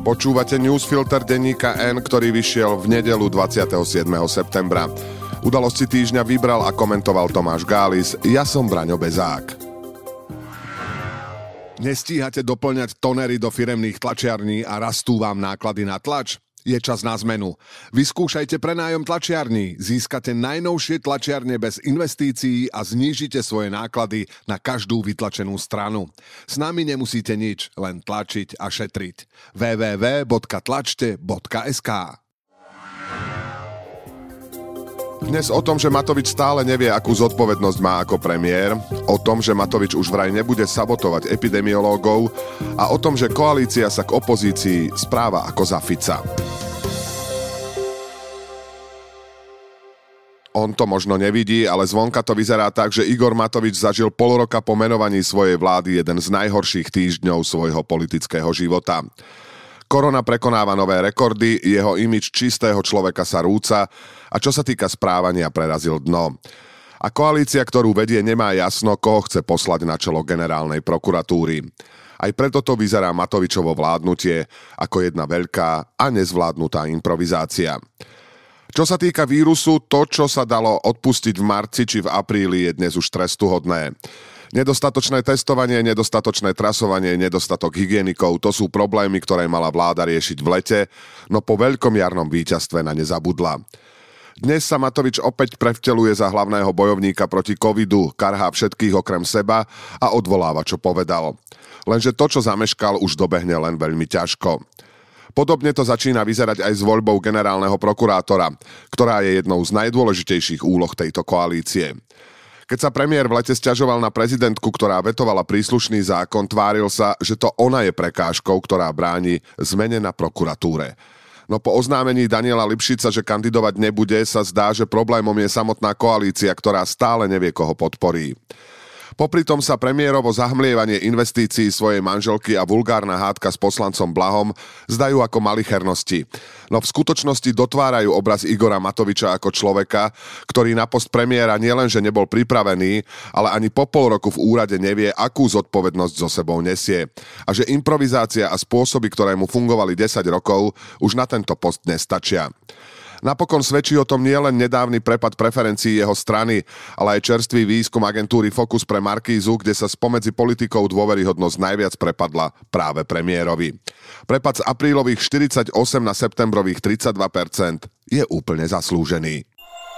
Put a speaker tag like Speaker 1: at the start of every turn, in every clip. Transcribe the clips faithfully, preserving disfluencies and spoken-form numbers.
Speaker 1: Počúvate newsfilter denníka N, ktorý vyšiel v nedeľu dvadsiateho siedmeho septembra. Udalosti týždňa vybral a komentoval Tomáš Gális, ja som Braňo Bezák. Nestíhate doplňať tonery do firemných tlačiarní a rastú vám náklady na tlač? Je čas na zmenu. Vyskúšajte prenájom tlačiarní, získate najnovšie tlačiarne bez investícií a znížite svoje náklady na každú vytlačenú stranu. S nami nemusíte nič, len tlačiť a šetriť. w w w bodka tlačte bodka es ká Dnes o tom, že Matovič stále nevie, akú zodpovednosť má ako premiér, o tom, že Matovič už vraj nebude sabotovať epidemiológov a o tom, že koalícia sa k opozícii správa ako za Fica. On to možno nevidí, ale zvonka to vyzerá tak, že Igor Matovič zažil pol roka po menovaní svojej vlády jeden z najhorších týždňov svojho politického života. Korona prekonáva nové rekordy, jeho imidž čistého človeka sa rúca a čo sa týka správania, prerazil dno. A koalícia, ktorú vedie, nemá jasno, koho chce poslať na čelo generálnej prokuratúry. Aj preto to vyzerá Matovičovo vládnutie ako jedna veľká a nezvládnutá improvizácia. Čo sa týka vírusu, to, čo sa dalo odpustiť v marci či v apríli, je dnes už trestuhodné. Nedostatočné testovanie, nedostatočné trasovanie, nedostatok hygienikov, to sú problémy, ktoré mala vláda riešiť v lete, no po veľkom jarnom víťazstve na ne zabudla. Dnes sa Matovič opäť prevteľuje za hlavného bojovníka proti covidu, karhá všetkých okrem seba a odvoláva, čo povedal. Lenže to, čo zameškal, už dobehne len veľmi ťažko. Podobne to začína vyzerať aj s voľbou generálneho prokurátora, ktorá je jednou z najdôležitejších úloh tejto koalície. Keď sa premiér v lete sťažoval na prezidentku, ktorá vetovala príslušný zákon, tváril sa, že to ona je prekážkou, ktorá bráni zmene na prokuratúre. No po oznámení Daniela Lipšica, že kandidovať nebude, sa zdá, že problémom je samotná koalícia, ktorá stále nevie, koho podporí. Popri tom sa premiérovo zahmlievanie investícií svojej manželky a vulgárna hádka s poslancom Blahom zdajú ako malichernosti. No v skutočnosti dotvárajú obraz Igora Matoviča ako človeka, ktorý na post premiéra nielenže nebol pripravený, ale ani po pol roku v úrade nevie, akú zodpovednosť so sebou nesie. A že improvizácia a spôsoby, ktoré mu fungovali desať rokov, už na tento post nestačia. Napokon svedčí o tom nielen nedávny prepad preferencií jeho strany, ale aj čerstvý výskum agentúry Focus pre Markízu, kde sa spomedzi politikov dôveryhodnosť najviac prepadla práve premiérovi. Prepad z aprílových štyridsaťosem na septembrových tridsaťdva percent je úplne zaslúžený.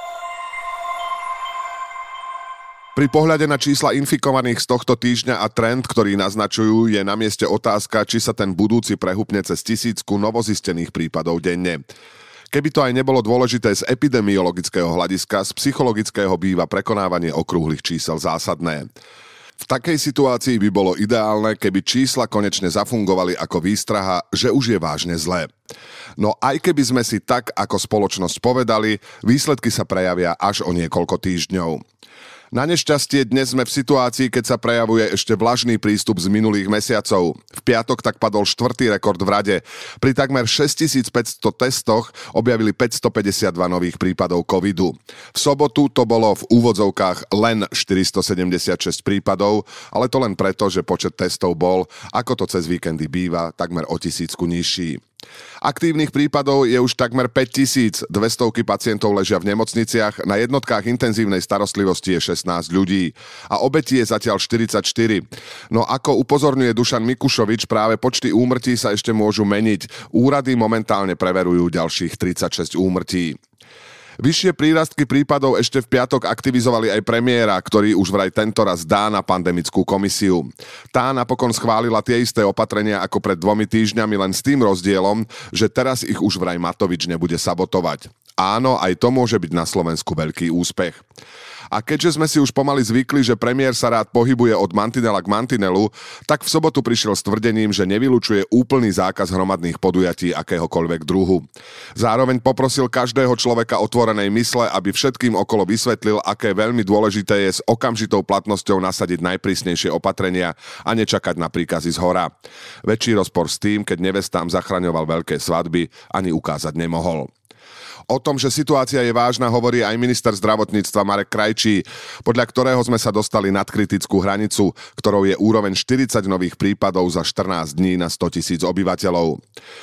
Speaker 1: Pri pohľade na čísla infikovaných z tohto týždňa a trend, ktorý naznačujú, je na mieste otázka, či sa ten budúci prehúpne cez tisícku novozistených prípadov denne. Keby to aj nebolo dôležité z epidemiologického hľadiska, z psychologického býva prekonávanie okrúhlych čísel zásadné. V takej situácii by bolo ideálne, keby čísla konečne zafungovali ako výstraha, že už je vážne zlé. No aj keby sme si tak ako spoločnosť povedali, výsledky sa prejavia až o niekoľko týždňov. Na nešťastie dnes sme v situácii, keď sa prejavuje ešte vlažný prístup z minulých mesiacov. V piatok tak padol štvrtý rekord v rade. Pri takmer šesťtisícpäťsto testoch objavili päťstopäťdesiatdva nových prípadov covidu. V sobotu to bolo v úvodzovkách len štyristosedemdesiatšesť prípadov, ale to len preto, že počet testov bol, ako to cez víkendy býva, takmer o tisícku nižší. Aktívnych prípadov je už takmer päťtisíc, dvestovky pacientov ležia v nemocniciach, na jednotkách intenzívnej starostlivosti je šestnásť ľudí a obetí je zatiaľ štyridsaťštyri. No ako upozorňuje Dušan Mikušovič, práve počty úmrtí sa ešte môžu meniť. Úrady momentálne preverujú ďalších tridsaťšesť úmrtí. Vyššie prírastky prípadov ešte v piatok aktivizovali aj premiéra, ktorý už vraj tentoraz dá na pandemickú komisiu. Tá napokon schválila tie isté opatrenia ako pred dvomi týždňami, len s tým rozdielom, že teraz ich už vraj Matovič nebude sabotovať. Áno, aj to môže byť na Slovensku veľký úspech. A keďže sme si už pomaly zvykli, že premiér sa rád pohybuje od mantinela k mantinelu, tak v sobotu prišiel s tvrdením, že nevylučuje úplný zákaz hromadných podujatí akéhokoľvek druhu. Zároveň poprosil každého človeka otvorenej mysle, aby všetkým okolo vysvetlil, aké veľmi dôležité je s okamžitou platnosťou nasadiť najprísnejšie opatrenia a nečakať na príkazy zhora. Väčší rozpor s tým, keď nevestám zachraňoval veľké svadby, ani ukázať nemohol. O tom, že situácia je vážna, hovorí aj minister zdravotníctva Marek Krajčí, podľa ktorého sme sa dostali nad kritickú hranicu, ktorou je úroveň štyridsať nových prípadov za štrnásť dní na sto tisíc obyvateľov.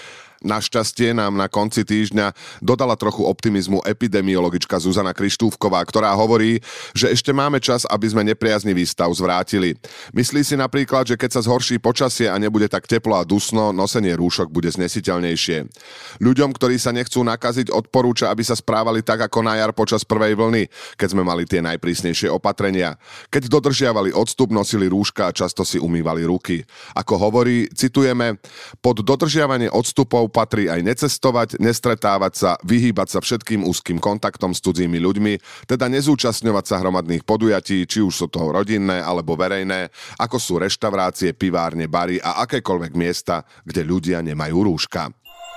Speaker 1: Našťastie nám na konci týždňa dodala trochu optimizmu epidemiologička Zuzana Krištúfková, ktorá hovorí, že ešte máme čas, aby sme nepriaznivý stav zvrátili. Myslí si napríklad, že keď sa zhorší počasie a nebude tak teplo a dusno, nosenie rúšok bude znesiteľnejšie. Ľuďom, ktorí sa nechcú nakaziť, odporúča, aby sa správali tak ako na jar počas prvej vlny, keď sme mali tie najprísnejšie opatrenia. Keď dodržiavali odstup, nosili rúška a často si umývali ruky. Ako hovorí, citujeme, pod dodržiavanie odstupov patrí aj necestovať, nestretávať sa, vyhýbať sa všetkým úzkým kontaktom s cudzími ľuďmi, teda nezúčastňovať sa hromadných podujatí, či už sú to rodinné alebo verejné, ako sú reštaurácie, pivárne, bary a akékoľvek miesta, kde ľudia nemajú rúška.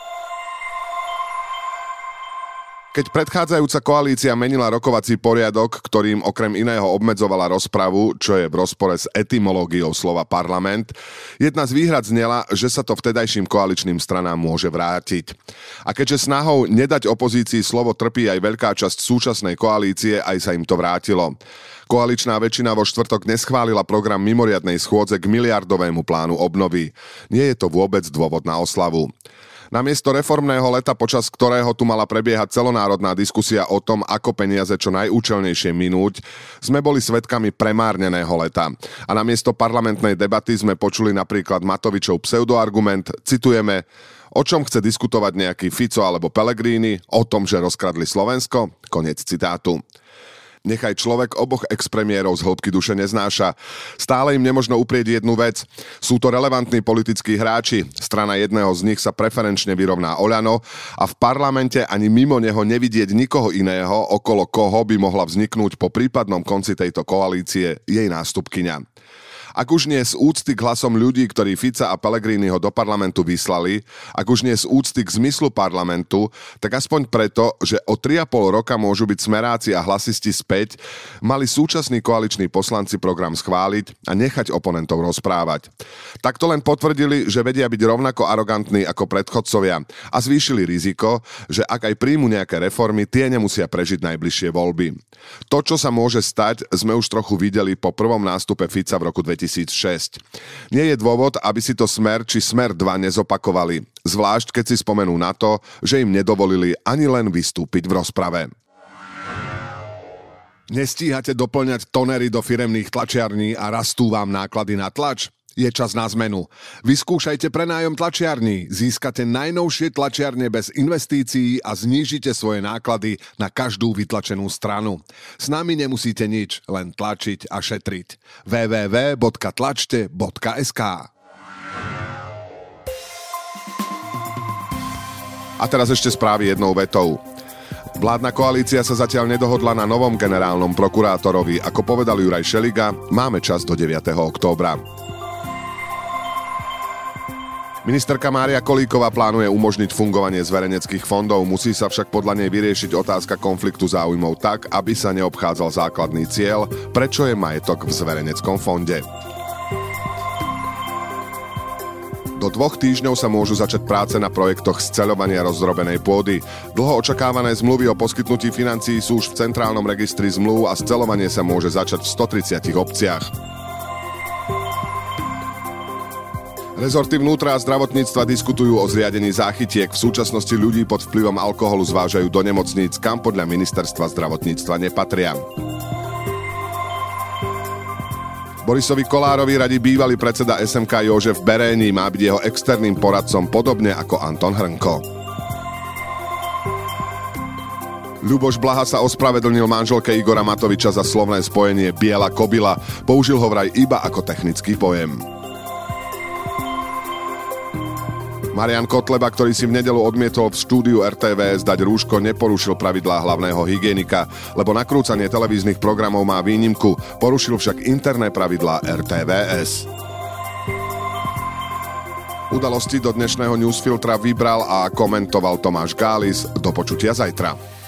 Speaker 1: Keď predchádzajúca koalícia menila rokovací poriadok, ktorým okrem iného obmedzovala rozpravu, čo je v rozpore s etymológiou slova parlament, jedna z výhrad znela, že sa to vtedajším koaličným stranám môže vrátiť. A keďže snahou nedať opozícii slovo trpí aj veľká časť súčasnej koalície, aj sa im to vrátilo. Koaličná väčšina vo štvrtok neschválila program mimoriadnej schôdze k miliardovému plánu obnovy. Nie je to vôbec dôvod na oslavu. Namiesto reformného leta, počas ktorého tu mala prebiehať celonárodná diskusia o tom, ako peniaze čo najúčelnejšie minúť, sme boli svedkami premárneného leta. A namiesto parlamentnej debaty sme počuli napríklad Matovičov pseudoargument, citujeme, o čom chce diskutovať nejaký Fico alebo Pellegrini, o tom, že rozkradli Slovensko, koniec citátu. Nechaj človek oboch expremiérov z hĺbky duše neznáša. Stále im nemožno uprieť jednu vec. Sú to relevantní politickí hráči. Strana jedného z nich sa preferenčne vyrovná Oľano a v parlamente ani mimo neho nevidieť nikoho iného, okolo koho by mohla vzniknúť po prípadnom konci tejto koalície jej nástupkyňa. Ak už nie z úcty k hlasom ľudí, ktorí Fica a Pellegriniho do parlamentu vyslali, ak už nie z úcty k zmyslu parlamentu, tak aspoň preto, že o tri a pol roka môžu byť smeráci a hlasisti späť, mali súčasní koaliční poslanci program schváliť a nechať oponentov rozprávať. Takto len potvrdili, že vedia byť rovnako arogantní ako predchodcovia a zvýšili riziko, že ak aj príjmu nejaké reformy, tie nemusia prežiť najbližšie voľby. To, čo sa môže stať, sme už trochu videli po prvom nástupe Fica v roku dvetisícšesť. Nie je dôvod, aby si to Smer či Smer dva nezopakovali, zvlášť keď si spomenú na to, že im nedovolili ani len vystúpiť v rozprave. Nestíhate doplňať tonery do firemných tlačiarní a rastú vám náklady na tlač? Je čas na zmenu. Vyskúšajte prenájom tlačiarní, získate najnovšie tlačiarne bez investícií a znížite svoje náklady na každú vytlačenú stranu. S nami nemusíte nič, len tlačiť a šetriť. w w w bodka tlačte bodka es ká A teraz ešte správy jednou vetou. Vládna koalícia sa zatiaľ nedohodla na novom generálnom prokurátorovi. Ako povedal Juraj Šeliga, máme čas do deviateho októbra. Ministerka Mária Kolíková plánuje umožniť fungovanie zverejneckých fondov, musí sa však podľa nej vyriešiť otázka konfliktu záujmov tak, aby sa neobchádzal základný cieľ, prečo je majetok v zverejneckom fonde. Do dvoch týždňov sa môžu začať práce na projektoch sceľovania rozdrobenej pôdy. Dlho očakávané zmluvy o poskytnutí financií sú už v centrálnom registri zmluv a sceľovanie sa môže začať v stotridsiatich obciach. Rezorty vnútra a zdravotníctva diskutujú o zriadení záchytiek. V súčasnosti ľudí pod vplyvom alkoholu zvážajú do nemocníc, kam podľa ministerstva zdravotníctva nepatria. Borisovi Kollárovi radí bývalý predseda es em ká Jožef Beréni, má byť jeho externým poradcom podobne ako Anton Hrnko. Ľuboš Blaha sa ospravedlnil manželke Igora Matoviča za slovné spojenie biela kobila. Použil ho vraj iba ako technický pojem. Marian Kotleba, ktorý si v nedeľu odmietol v štúdiu er té vé es dať rúško, neporušil pravidlá hlavného hygienika, lebo nakrúcanie televíznych programov má výnimku, porušil však interné pravidlá er té vé es. Udalosti do dnešného newsfiltra vybral a komentoval Tomáš Gális. Do počutia zajtra.